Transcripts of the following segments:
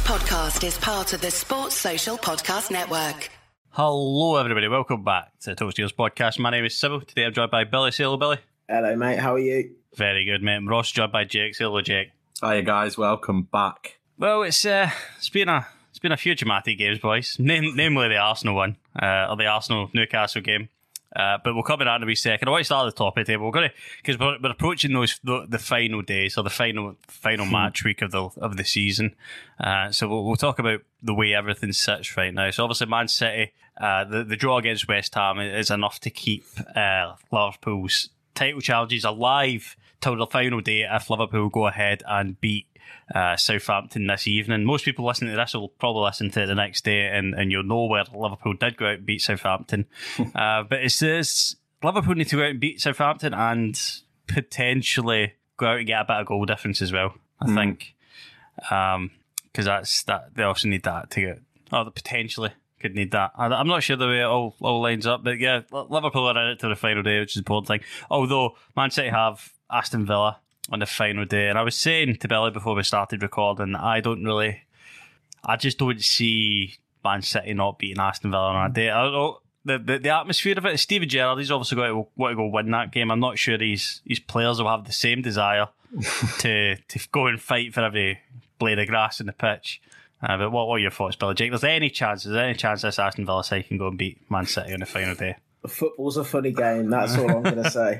podcast is part of the Sports Social Podcast Network. Hello, everybody. Welcome back to the Total Steelers podcast. My name is Sybil. Today I'm joined by Billy. Say hello, Billy. Hello, mate. How are you? Very good, mate. I'm Ross, joined by Jake. Say hello, Jake. Hiya, guys. Welcome back. Well, it's been a few dramatic games, boys. Namely the Arsenal one, or the Arsenal Newcastle game. But we'll come in that in a wee second. I want to start at the top of the table. We're going to, because we're approaching the final days, or the final match week of the season. So we'll talk about the way everything sits right now. So obviously, Man City, the draw against West Ham is enough to keep Liverpool's title challenges alive till the final day if Liverpool go ahead and beat Southampton this evening. Most people listening to this will probably listen to it the next day, and you'll know where Liverpool did go out and beat Southampton. But it says Liverpool need to go out and beat Southampton and potentially go out and get a bit of goal difference as well, I think. Because they also need that to get, or they potentially could need that. I'm not sure the way it all lines up, but yeah, Liverpool are in it to the final day, which is the important thing. Although Man City have Aston Villa on the final day, and I was saying to Billy before we started recording, I just don't see Man City not beating Aston Villa on that day. I don't know, the atmosphere of it. Steven Gerrard, he's obviously got to want to go win that game. I'm not sure his players will have the same desire to go and fight for every blade of grass in the pitch. But what are your thoughts, Billy? Jake, is there any chance this Aston Villa side can go and beat Man City on the final day? Football's a funny game. That's all I'm going to say.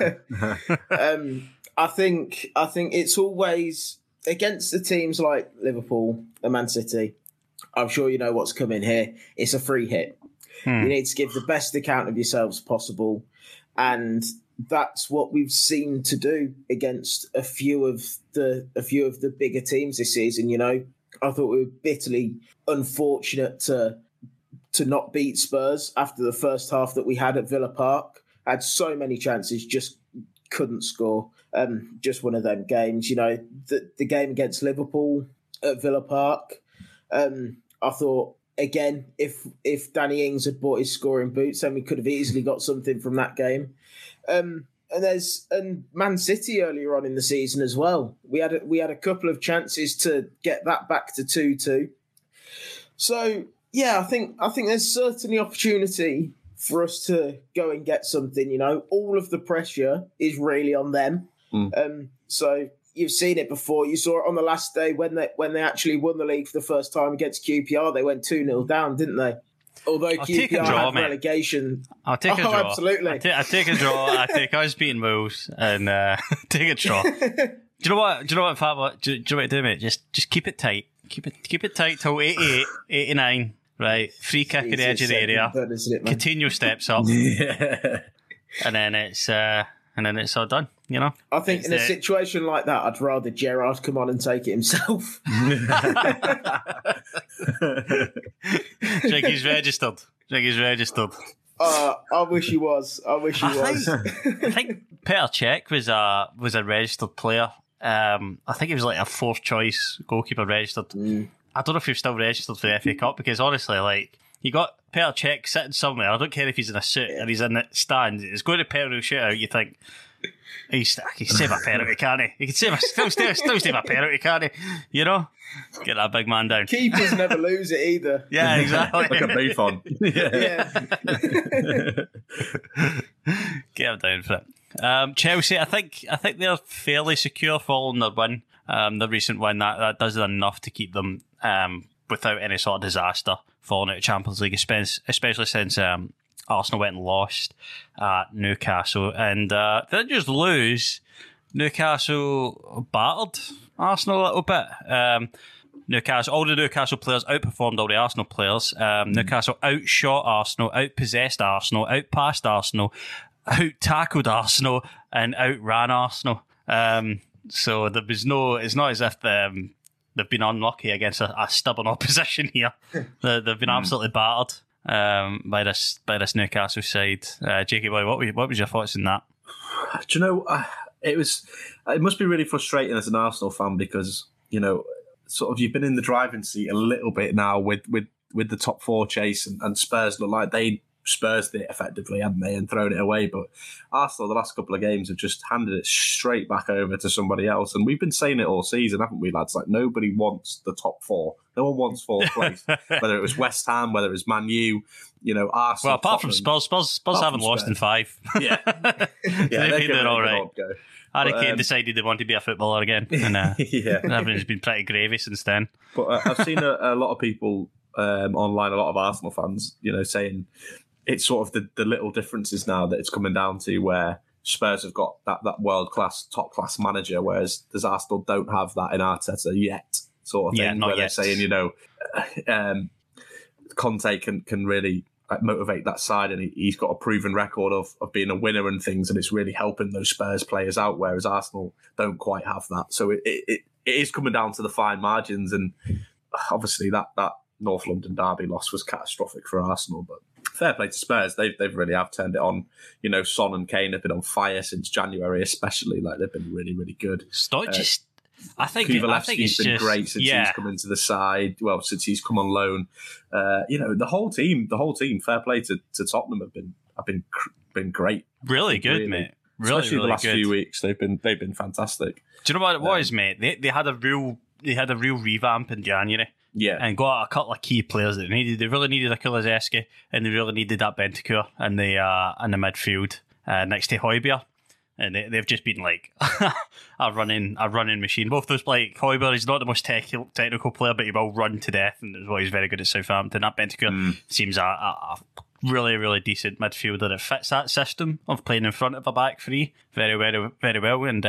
I think it's always against the teams like Liverpool and Man City. I'm sure you know what's coming here. It's a free hit. You need to give the best account of yourselves possible, and that's what we've seen to do against a few of the bigger teams this season. You know, I thought we were bitterly unfortunate to not beat Spurs after the first half that we had at Villa Park. Had so many chances, just couldn't score. Just one of them games, you know. The game against Liverpool at Villa Park, I thought, again, if Danny Ings had bought his scoring boots, then we could have easily got something from that game. And Man City earlier on in the season as well. We had a couple of chances to get that back to 2-2. So yeah, I think there's certainly opportunity for us to go and get something. You know, all of the pressure is really on them. So you've seen it before. You saw it on the last day when they actually won the league for the first time against QPR. They went 2-0 down, didn't they? Although QPR had relegation. I'll take a draw. Absolutely. I take a draw. I take us beating Wolves and take a draw. Do you know what, Fat? Do you know what to do, mate? Just keep it tight. Keep it tight till 88, 89. Right, free kick at the edge of the area. Coutinho steps up, and then it's all done. You know, I think in a situation like that, I'd rather Gerrard come on and take it himself. Jackie's registered. I wish he was. I think Petr Cech was a registered player. I think he was like a fourth choice goalkeeper registered. I don't know if he's still registered for the FA Cup, because honestly, like, you got Petr Cech sitting somewhere. I don't care if he's in a suit and he's in the stand. It's going to penalty shootout. You think he can save a penalty, can't he? He can still save a penalty, can't he? You know, get that big man down. Keepers never lose it either. Yeah, exactly. Like a Buffon. Yeah. Get him down for it. Chelsea, I think they're fairly secure following their win. The recent win, that does enough to keep them without any sort of disaster falling out of Champions League, especially since Arsenal went and lost at Newcastle. And they didn't just lose. Newcastle battered Arsenal a little bit. All the Newcastle players outperformed all the Arsenal players. Newcastle outshot Arsenal, outpossessed Arsenal, outpassed Arsenal, out-tackled Arsenal, and outran Arsenal. So there was it's not as if they've been unlucky against a stubborn opposition here. They've been absolutely battered by this Newcastle side. Jakey boy, what was your thoughts on that? Do you know, it must be really frustrating as an Arsenal fan, because, you know, sort of you've been in the driving seat a little bit now with the top four chase, and Spurs look like they Spurs did it effectively, hadn't they, and thrown it away. But Arsenal, the last couple of games, have just handed it straight back over to somebody else. And we've been saying it all season, haven't we, lads? Like, nobody wants the top four. No one wants fourth place. Whether it was West Ham, whether it was Man U, Arsenal. Well, apart from Spurs haven't lost in 5. Yeah. They've been doing all right. Harry Kane decided they want to be a footballer again, and everything's been pretty gravy since then. But I've seen a lot of people online, a lot of Arsenal fans, saying it's sort of the little differences now that it's coming down to, where Spurs have got that world-class, top-class manager, whereas Arsenal don't have that in Arteta yet, sort of thing, where they're saying, Conte can really motivate that side, and he's got a proven record of being a winner and things, and it's really helping those Spurs players out, whereas Arsenal don't quite have that. So it is coming down to the fine margins, and obviously that North London derby loss was catastrophic for Arsenal, but fair play to Spurs. They've really have turned it on. Son and Kane have been on fire since January, especially. Like, they've been really, really good. It's not just... I think Kuvalevski's been just great since he's come into the side. Well, since he's come on loan, the whole team. Fair play to Tottenham have been great. Really good, really. Mate. Really, especially really the last good. few weeks, they've been fantastic. Do you know what it was, mate? They had a real revamp in January. Yeah, and got a couple of key players that they needed. They really needed a Kulusevski, and they really needed that Bentancur in the midfield next to Højbjerg. And they've just been like a running machine. Both those, like, Højbjerg is not the most technical player, but he will run to death, and that's why he's very good at Southampton. That Bentancur seems a really, really decent midfielder that fits that system of playing in front of a back three very, very, very well. And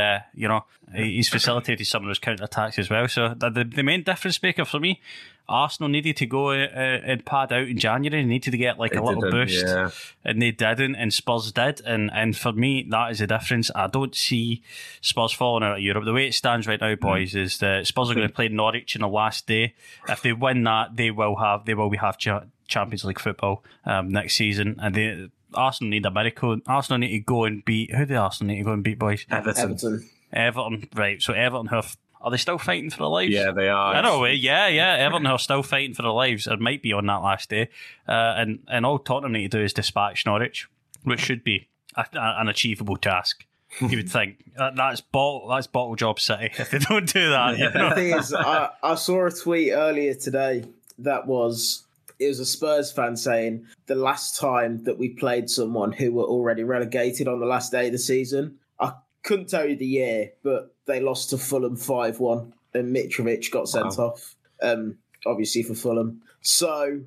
he's facilitated some of those counter attacks as well. So the main difference maker for me, Arsenal needed to go and pad out in January. They needed to get a little boost, and they didn't, and Spurs did. And for me, that is the difference. I don't see Spurs falling out of Europe. The way it stands right now, boys, is that Spurs are going to play Norwich in the last day. If they win that, they will have Champions League football next season, and Arsenal need a miracle. Arsenal need to go and beat... Who do Arsenal need to go and beat, boys? Everton. Right, so Everton are they still fighting for their lives? Yeah, they are. In a way, yeah. Everton are still fighting for their lives. It might be on that last day. And all Tottenham need to do is dispatch Norwich, which should be an achievable task. You would think. That's bottle job city if they don't do that. The thing is, I saw a tweet earlier today that was... It was a Spurs fan saying the last time that we played someone who were already relegated on the last day of the season, I couldn't tell you the year, but they lost to Fulham 5-1 and Mitrovic got sent off, obviously for Fulham. So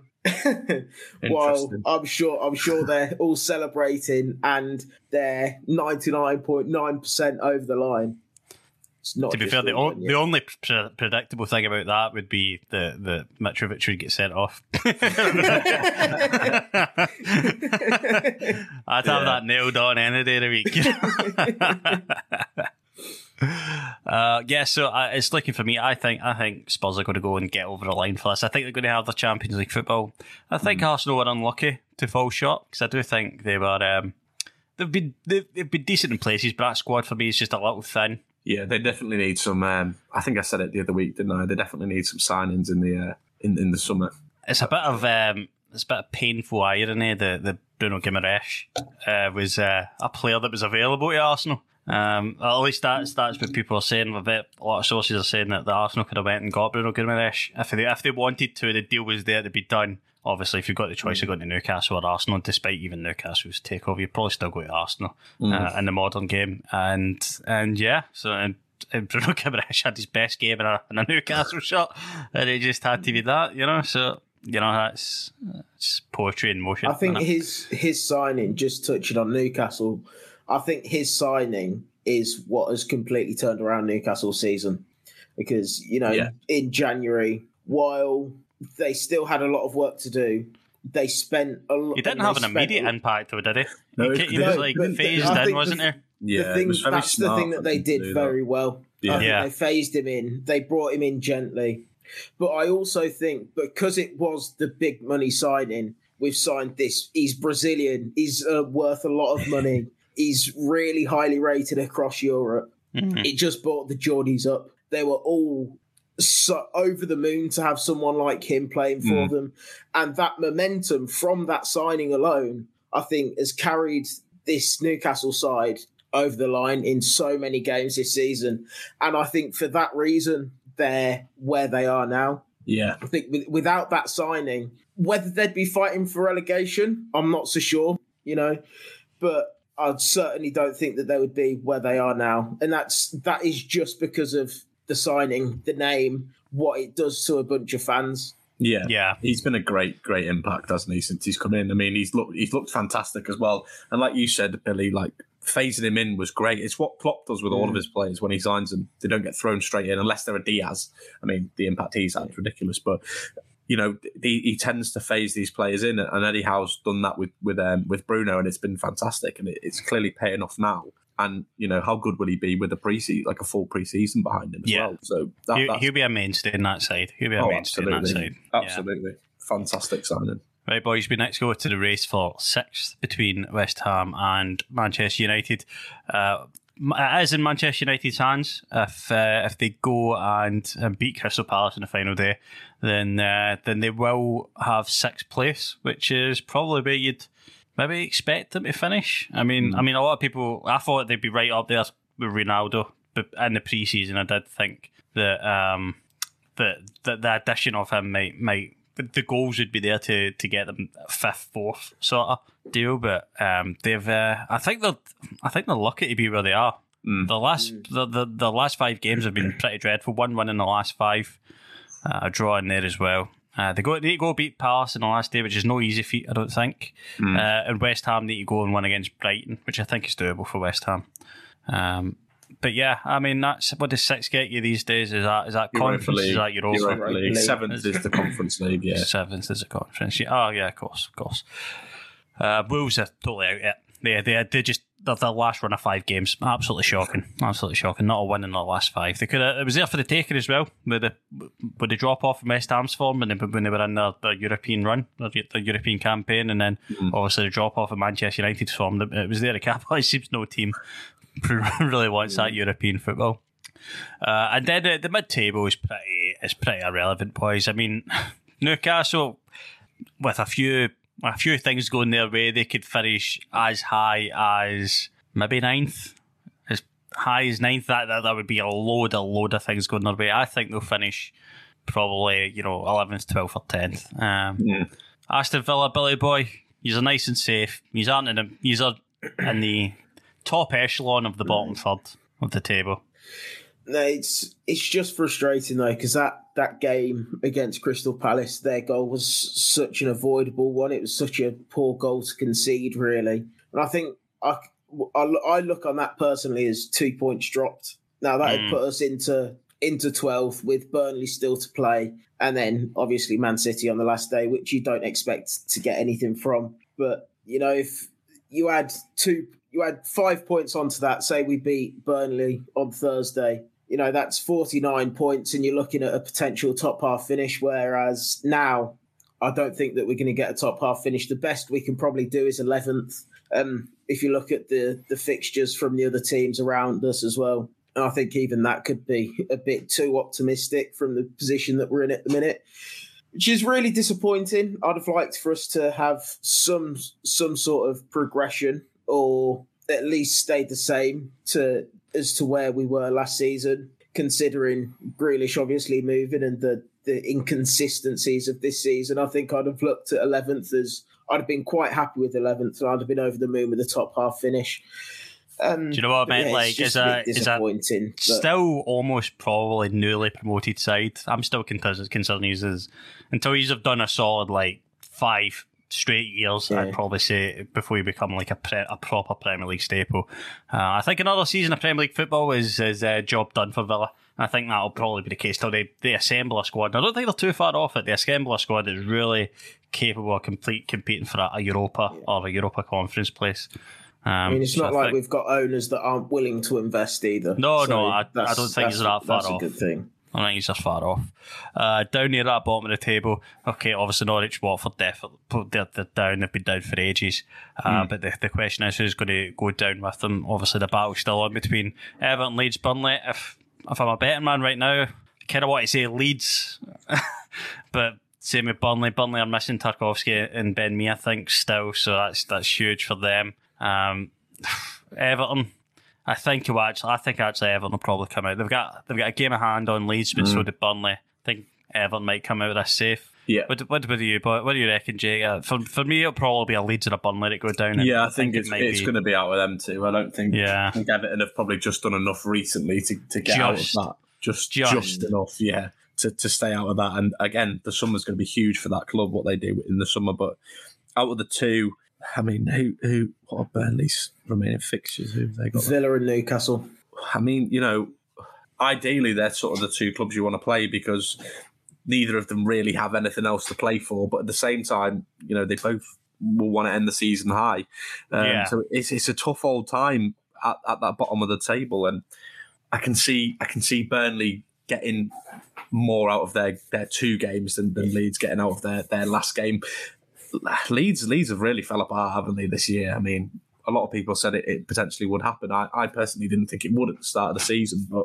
while I'm sure they're all celebrating and they're 99.9% over the line, to be fair, the only predictable thing about that would be the Mitrovic would get sent off. I'd have that nailed on any day of the week. So it's looking for me. I think Spurs are going to go and get over the line for this. I think they're going to have the Champions League football. I think Arsenal were unlucky to fall short, because I do think they were. They've been decent in places, but that squad for me is just a little thin. Yeah, they definitely need some. I think I said it the other week, didn't I? They definitely need some signings in the in the summer. It's a bit of painful irony that the Bruno Guimaraes was a player that was available to Arsenal. At least that's what people are saying. A lot of sources are saying that the Arsenal could have went and got Bruno Guimaraes if they wanted to. The deal was there to be done. Obviously, if you've got the choice of going to Newcastle or Arsenal, despite even Newcastle's takeover, you'd probably still go to Arsenal in the modern game. And Bruno Guimaraes had his best game in a Newcastle shot, and it just had to be that, So, that's poetry in motion. I think his signing, just touching on Newcastle, I think his signing is what has completely turned around Newcastle's season. Because, in January, while they still had a lot of work to do, they spent a lot. He didn't have an immediate impact, though, did he? No, he was phased in, wasn't he? Yeah, that's the thing that they did very well. Yeah. I think they phased him in. They brought him in gently. But I also think, because it was the big money signing, we've signed this. He's Brazilian. He's worth a lot of money. He's really highly rated across Europe. Mm-hmm. It just brought the Geordies up. They were all so over the moon to have someone like him playing for them. And that momentum from that signing alone, I think, has carried this Newcastle side over the line in so many games this season. And I think for that reason, they're where they are now. Yeah. I think without that signing, whether they'd be fighting for relegation, I'm not so sure, but I certainly don't think that they would be where they are now. And that is just because of the signing, the name, what it does to a bunch of fans. Yeah. He's been a great impact, hasn't he, since he's come in? I mean, he's looked fantastic as well. And like you said, Billy, like phasing him in was great. It's what Klopp does with all of his players when he signs them. They don't get thrown straight in unless they're a Diaz. I mean, the impact he's had is ridiculous, but he tends to phase these players in, and Eddie Howe's done that with Bruno, and it's been fantastic, and it's clearly paying off now. And how good will he be with a full pre-season behind him as well? So he'll be a mainstay in that side. He'll be a mainstay in that side. Absolutely, fantastic signing. Right, boys, we next go to the race for 6th between West Ham and Manchester United. It is in Manchester United's hands. If they go and beat Crystal Palace in the final day, then they will have 6th place, which is probably where you'd maybe expect them to finish. I mean, a lot of people, I thought they'd be right up there with Ronaldo, but in the pre-season, I did think that the addition of him might the goals would be there to get them 5th, 4th sort of deal. But they've, I think they're lucky to be where they are. The last 5 games have been pretty dreadful. 1 in the last 5, a draw in there as well. They need to go beat Palace in the last day, which is no easy feat, I don't think. And West Ham need to go and win against Brighton, which I think is doable for West Ham. But yeah, I mean, that's what does 6 get you these days? Is that conference? Is that Europa? Europa League. 7th is the Conference League, yeah. 7th is the Conference. Yeah. Oh, yeah, of course. Wolves are totally out yet. They just their last run of 5 games, absolutely shocking. Not a win in the last 5. They could. It was there for the taking as well. With the drop off from West Ham's form, and when they were in their European run, their European campaign, and then obviously the drop off of Manchester United's form. It was there to capitalise. Seems no team really wants that European football. And then the mid-table is pretty irrelevant, boys. I mean, Newcastle, with a few things going their way, they could finish as high as maybe 9th. As high as 9th, that would be a load of things going their way. I think they'll finish probably 11th, 12th or 10th. Aston Villa, Billy Boy, you're nice and safe. You're in the top echelon of the bottom third of the table. No, it's just frustrating though, because that game against Crystal Palace, their goal was such an avoidable one. It was such a poor goal to concede, really. And I think I look on that personally as 2 points dropped. Now that would put us into 12th with Burnley still to play, and then obviously Man City on the last day, which you don't expect to get anything from. But if you add 5 points onto that, say we beat Burnley on Thursday, that's 49 points, and you're looking at a potential top half finish. Whereas now, I don't think that we're going to get a top half finish. The best we can probably do is 11th. If you look at the fixtures from the other teams around us as well, and I think even that could be a bit too optimistic from the position that we're in at the minute, which is really disappointing. I'd have liked for us to have some sort of progression, or at least stay the same as to where we were last season, considering Grealish obviously moving and the inconsistencies of this season. I think I'd have looked at 11th as I'd have been quite happy with 11th, and I'd have been over the moon with the top half finish. Do you know what I meant? Yeah, like, is disappointing. Still almost probably newly promoted side. I'm still considering you as until you have done a solid 5 straight years, I'd probably say, before you become like a proper Premier League staple. I think another season of Premier League football is job done for Villa. I think that'll probably be the case till they assemble a squad. I don't think they're too far off it. They assemble a squad that's really capable of competing for a Europa or a Europa Conference place. It's not like we've got owners that aren't willing to invest either. No, I don't think it's that far off. That's a good thing. I think he's just far off. Down near that bottom of the table, okay, obviously Norwich, Watford, definitely they're down. They've been down for ages. But the question is who's going to go down with them. Obviously, the battle's still on between Everton, Leeds, Burnley. If I'm a betting man right now, kind of want to say Leeds, but same with Burnley. Burnley are missing Tarkowski and Ben Mee, I think, still, so that's huge for them. Everton, I think actually Everton will probably come out. They've got a game of hand on Leeds, but so did Burnley. I think Everton might come out of this safe. Yeah. What do you reckon, Jake? For me, it'll probably be a Leeds and a Burnley that go down. Yeah, I think it's going to be out of them too. I don't think. Yeah. I think Everton have probably just done enough recently to get out of that. Just enough, yeah, to stay out of that. And again, the summer's going to be huge for that club. What they do in the summer, but out of the two, I mean, what are Burnley's remaining fixtures? Who have they got? Villa and Newcastle. I mean, ideally they're sort of the two clubs you want to play because neither of them really have anything else to play for. But at the same time, they both will want to end the season high. So it's a tough old time at that bottom of the table, and I can see Burnley getting more out of their two games than Leeds getting out of their last game. Leeds have really fell apart, haven't they, this year? I mean, a lot of people said it potentially would happen. I personally didn't think it would at the start of the season, but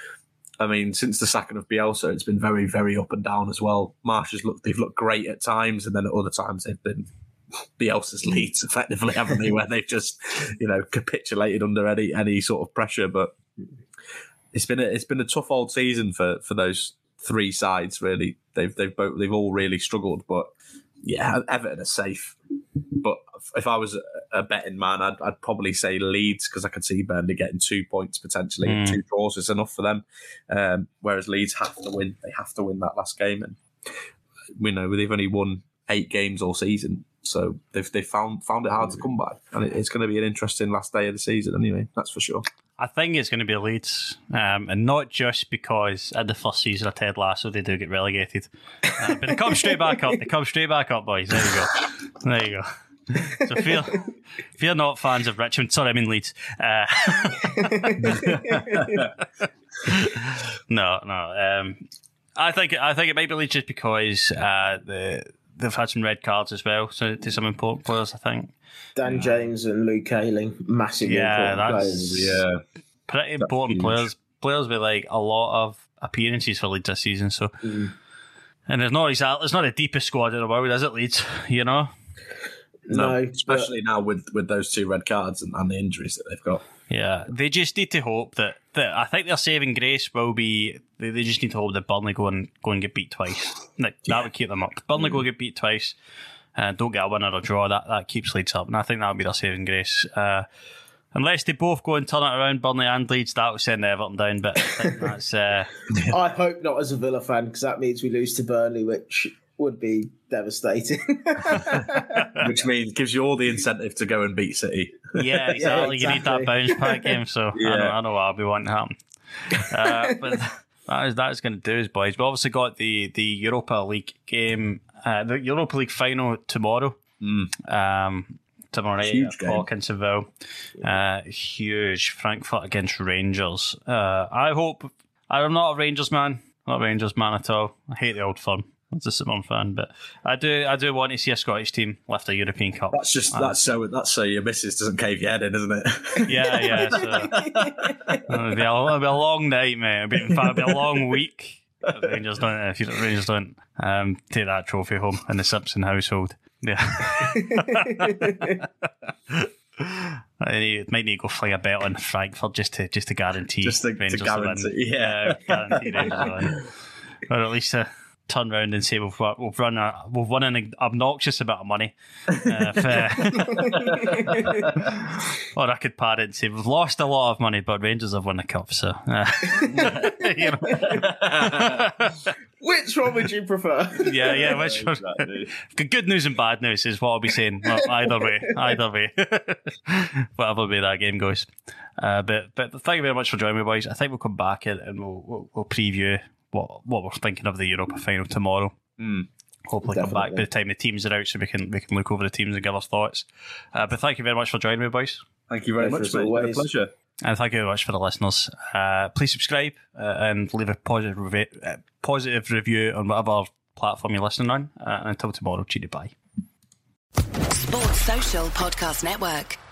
I mean, since the sacking of Bielsa, it's been very, very up and down as well. Marsh they've looked great at times, and then at other times they've been Bielsa's Leeds, effectively, haven't they? Where they've just, capitulated under any sort of pressure. But it's been a tough old season for those three sides. Really, they've all really struggled. But yeah, Everton are safe. But if I was a betting man, I'd probably say Leeds because I could see Burnley getting 2 points potentially. 2 draws is enough for them. Whereas Leeds have to win. They have to win that last game, and they've only won 8 games all season, so they've found it hard to come by, and it's going to be an interesting last day of the season. Anyway, that's for sure. I think it's going to be Leeds, and not just because in the first season of Ted Lasso they do get relegated, but they come straight back up. They come straight back up, boys. There you go. So if you're not fans of Richmond, sorry, I mean Leeds. No. I think it might be Leeds just because they've had some red cards as well, so to some important players, I think. Dan James and Luke Ayling, massively important players. Yeah, pretty important players. Players with like a lot of appearances for Leeds this season. So, and it's not the deepest squad in the world, is it, Leeds? No, especially now with those 2 red cards and the injuries that they've got. Yeah, they just need to hope that I think their saving grace will be they just need to hope that Burnley go and get beat twice. That would keep them up. Burnley go get beat twice, don't get a win or a draw. That keeps Leeds up, and I think that would be their saving grace. Unless they both go and turn it around, Burnley and Leeds, that will send Everton down. But I think that's. I hope not as a Villa fan, because that means we lose to Burnley, which would be devastating. Which means gives you all the incentive to go and beat City. Yeah, exactly. You need that bounce back game, so I know what I'll be wanting to happen. But that's going to do us, boys. We've obviously got the Europa League game, the Europa League final tomorrow. Tomorrow night at o'clock in Seville. Huge. Frankfurt against Rangers. I'm not a Rangers man. Not a Rangers man at all. I hate the Old Firm. I'm just a St. fan, but I do want to see a Scottish team lift a European Cup. That's so your missus doesn't cave your head in, isn't it? Yeah. So, it'll be a long night, mate. It'll be a long week. If Rangers don't take that trophy home in the Simpson household. Yeah. I might need to go fly a bet on Frankfurt just to guarantee Rangers to win. Guarantee Rangers win. Or at least turn around and say we've won an obnoxious amount of money. Or I could pad it and say we've lost a lot of money, but Rangers have won the cup. So, which one would you prefer? Yeah. Which one? Exactly. Good news and bad news is what I'll be saying. Well, either way, whatever way that game goes. But thank you very much for joining me, boys. I think we'll come back and we'll preview what we're thinking of the Europa final tomorrow. Hopefully come back by the time the teams are out, so we can look over the teams and give our thoughts. But thank you very much for joining me, boys. Thank you very much, mate. It's been a pleasure. And thank you very much for the listeners. Please subscribe and leave a positive review on whatever platform you're listening on. And until tomorrow, cheery bye. Sports Social Podcast Network.